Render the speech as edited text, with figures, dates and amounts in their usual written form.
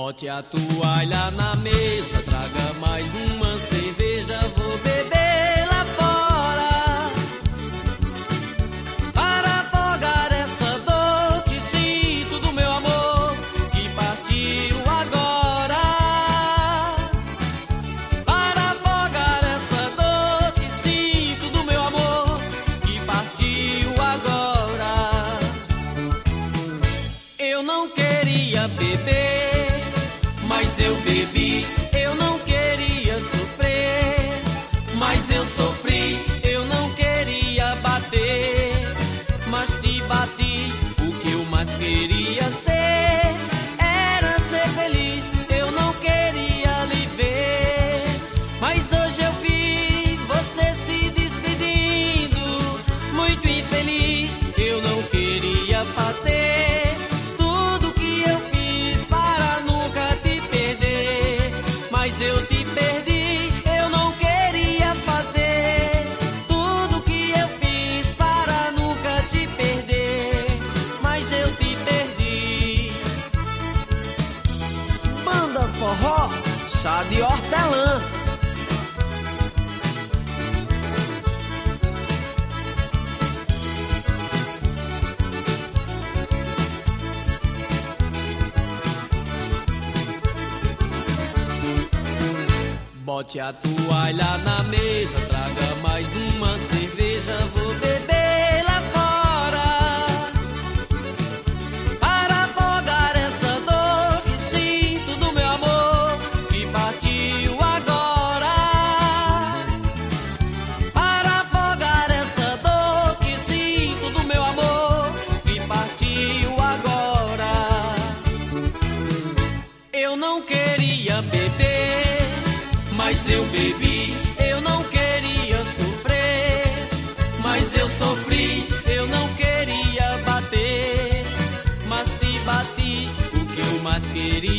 Bote a toalha na mesa, traga mais uma cerveja, vou beber lá fora, para afogar essa dor que sinto do meu amor, que partiu agora. Para afogar essa dor que sinto do meu amor, que partiu agora. Eu não queria beber, mas eu bebi. Eu não queria sofrer, mas eu sofri. Eu não queria bater, mas te bati. O que eu mais queria ser era ser feliz. Eu não queria lhe ver, mas hoje eu vi você se despedindo, muito infeliz. Eu não queria fazer mas eu te perdi. Eu não queria fazer tudo que eu fiz para nunca te perder, mas eu te perdi. Banda Forró, chá de hortelã. Bote a toalha na mesa, traga mais uma cerveja, vou beber lá fora, para afogar essa dor que sinto do meu amor, que partiu agora. Para afogar essa dor que sinto do meu amor, que partiu agora. Eu não queria beber, mas eu bebi. Eu não queria sofrer, mas eu sofri. Eu não queria bater, mas te bati. O que eu mais queria